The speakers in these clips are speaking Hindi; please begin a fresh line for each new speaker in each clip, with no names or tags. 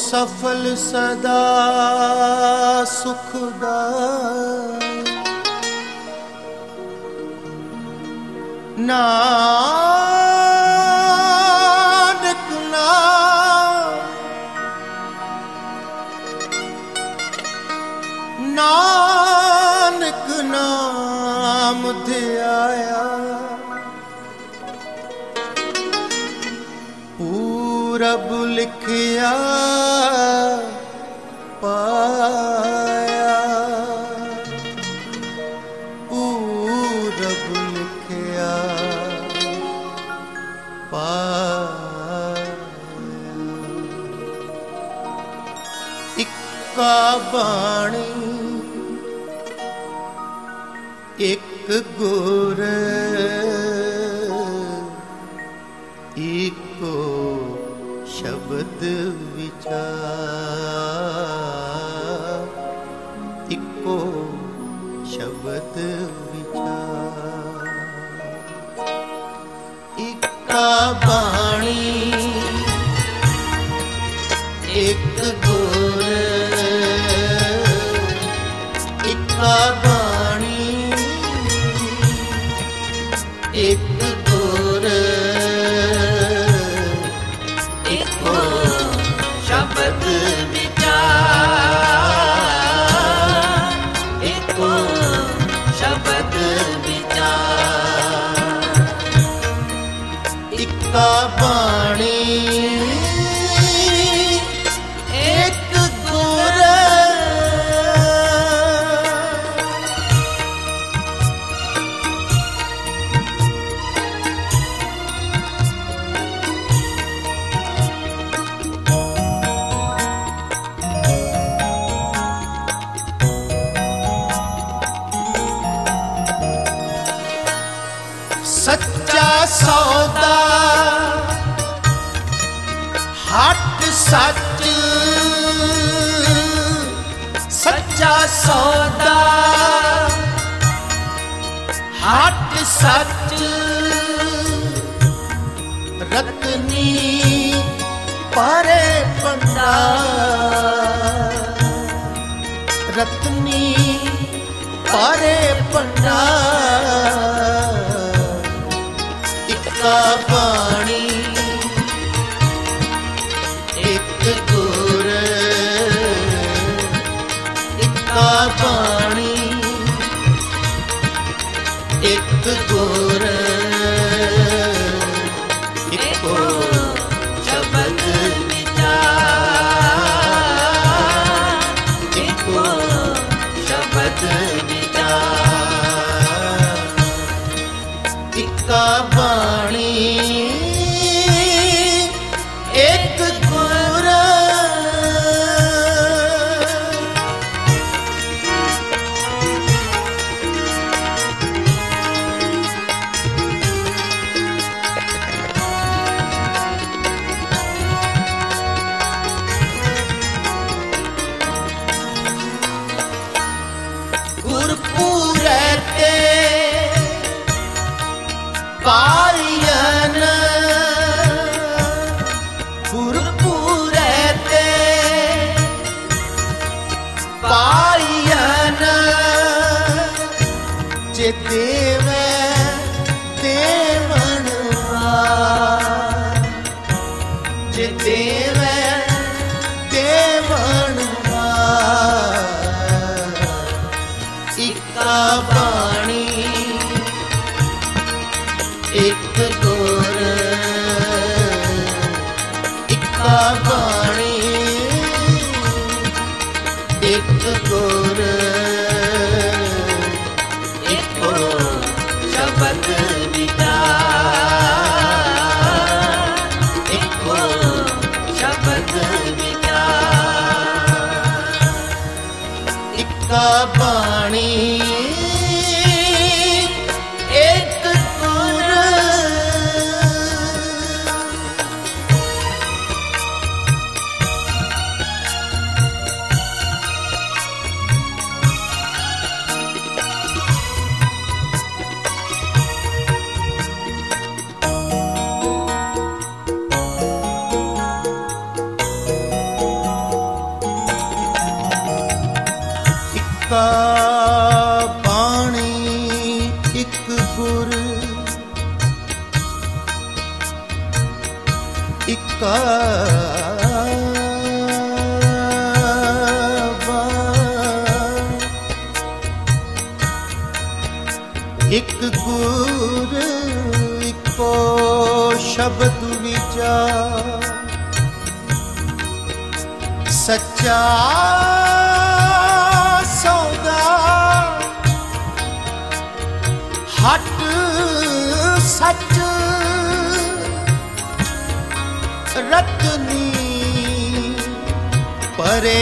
सफल सदा सुखदाई। नानक नाम नानक नाम धियाया पूरब लिखिया पाया। पूरब लिखिया पाया। इक्का बाणी एक गुर एको शब्द विचार। इको शब्द विचार। इक्का बाणी एक गुर इक्का बाणी एक गुर एको शब्द विचार। एको शब्द विचार। इक्का बाणी एक गुर सच्चा सौदा हट सच। सच्चा सौदा हट सच। रत्नी परे पंडा। रत्नी परे पंडा। इक्का बाणी एक गुर इक्का बाणी एक गुर एको शब्द विचार। एको शब्द विचार। इक्का बाणी एक गुर गुरपुरे ते पायन। गुरपुरे ते पायन। जे देवे देवनवार। जे देवे देवनवार। इक्का बाणी एक गुर इक्का बाणी एक गुर एको शब्द विचार। एको शब्द विचार। इक्का बाणी एक गुर बाणी एक गुर इक्का एक गुर इको शब्द विचार सच्चा सौदा हट सच रत्नी परे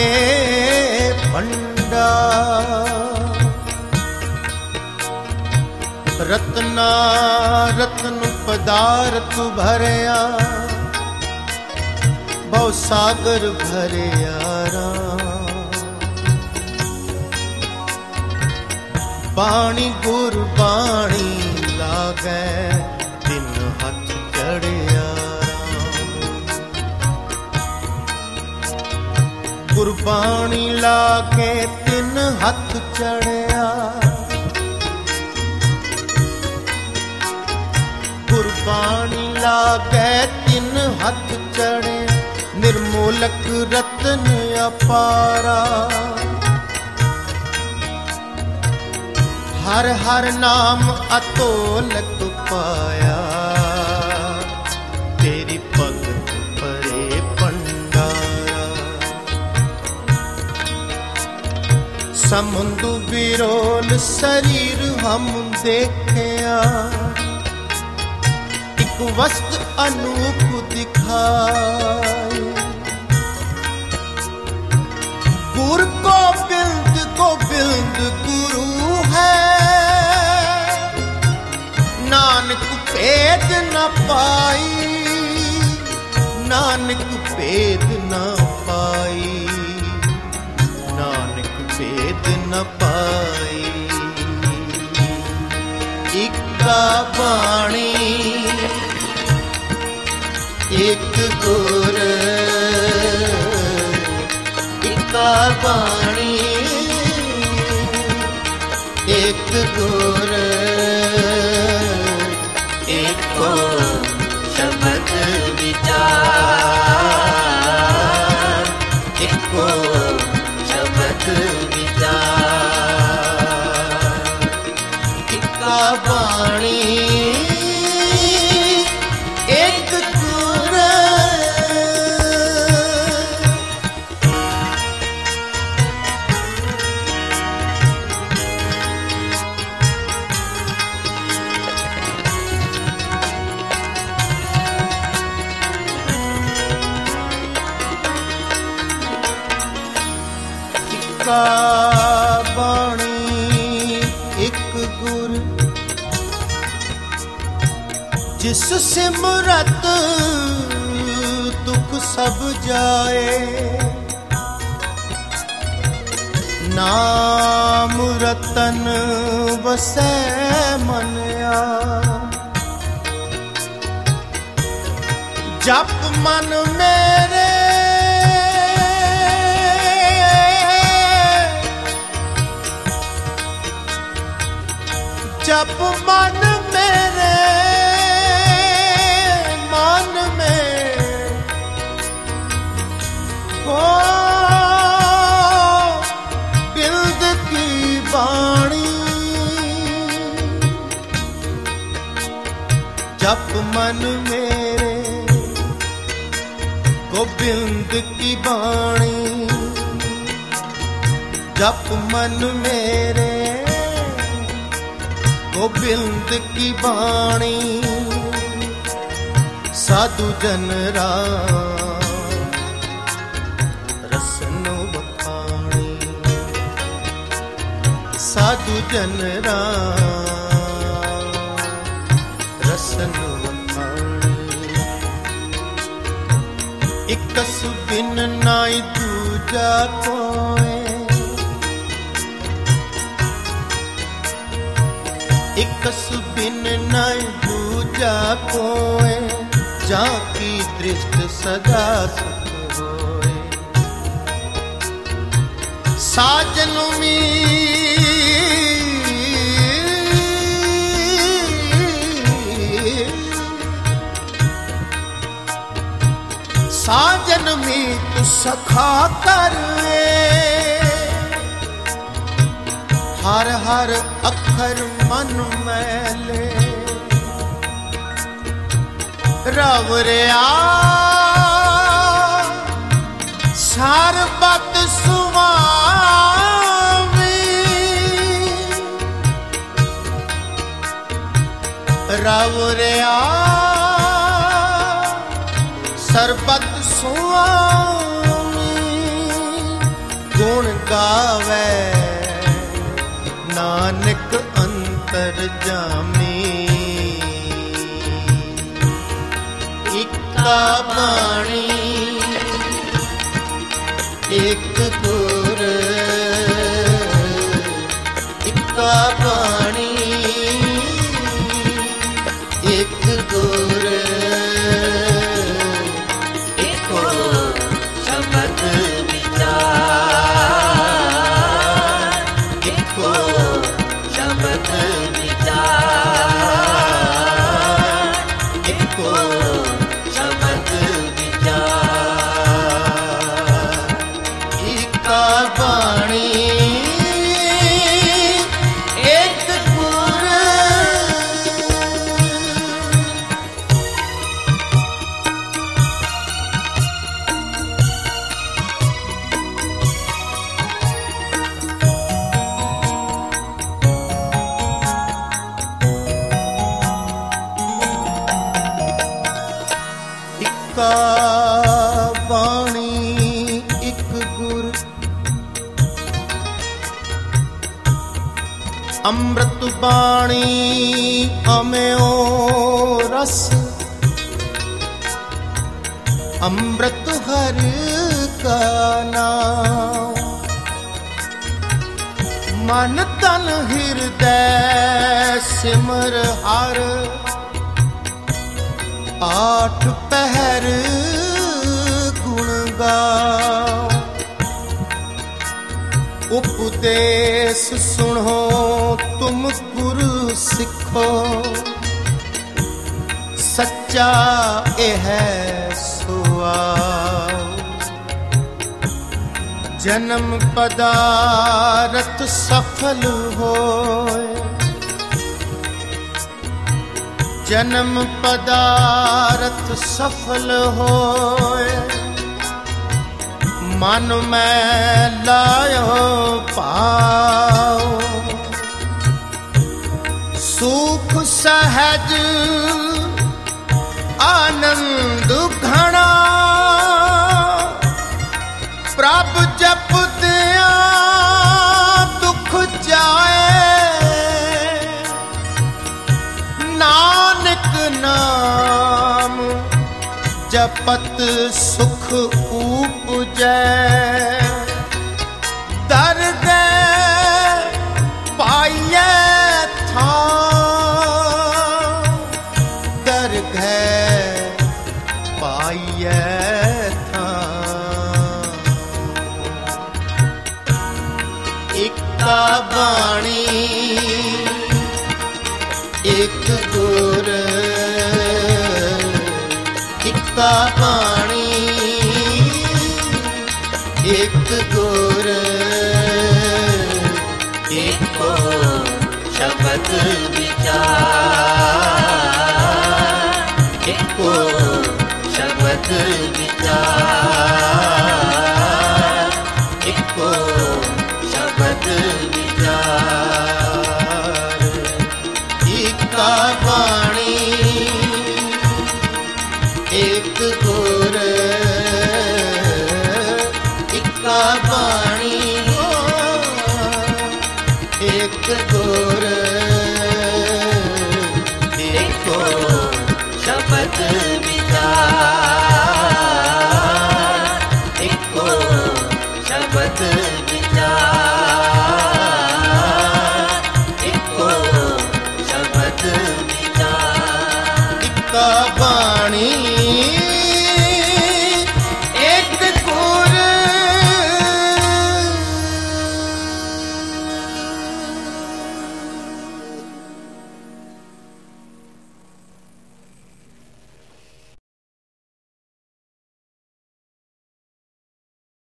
पंडा रत्ना रत्न पदार्थ भरया भव सागर भरया बाणी गुर बाणी लागे दिन हथ चढ़िया गुरबाणी लागे दिन हथ चढ़िया गुरबाणी लागे तिन हथ चढ़े निर्मूलक रतन अपारा हर हर नाम अतोलक पाया तेरी भगत परे पंडारा समुंदु बिरोल शरीर हम देखया वस्त अनूप दिखाए गुर को बिल्द गुरु है नानक भेद न पाई नानक भेद न पाई नानक भेद न पाई इक्का बाणी एक गुर इक्का बाणी एक गुर एको शब्द विचार एको शब्द विचार इक्का बाणी बाणी एक गुर जिस सिमरत दुख सब जाए नाम रतन बसै मनया जप मन मेरे जप मन मेरे मन में को बिल्द की बाणी जप मन मेरे गोविंद की बाणी जप मन मेरे गोविंद की बाणी साधु जन रसन बखाणी साधु जन रसन बखाणी इकस बिन नाई दूजा कोए इकस बिन न दूजा कोय जाकी दृष्ट सदा सुख होए साजन मी साजन मीत सखा कर हर हर अखर मन मैले रवरिया सरबत सुवावी रवरिया सरबत सुवामी गुण गावे नानक अंतर जामी इक्का बाणी एक गुर इक्का बाणी एक गुर बाणी एक गुर अमृत बाणी अम्यो रस अमृत हर का नाम मन तन हृदय सिमर हर आठ पहर गुण गाओ उपदेश सुनो तुम गुरु सिखो सच्चा यह सुआओ जन्म पदारथ सफल होए जन्म पदारथ सफल होए मन में लायो पाओ सुख सहज आनंद घना प्रभ जप दिया दुख जाए नानक नाम जपत सुख उपजै दर्द पाइए था दर्द पाइए था इक्का बाणी एक गुर इक्का बाणी एक गुर एको शब्द विचार एको शब्द विचार एको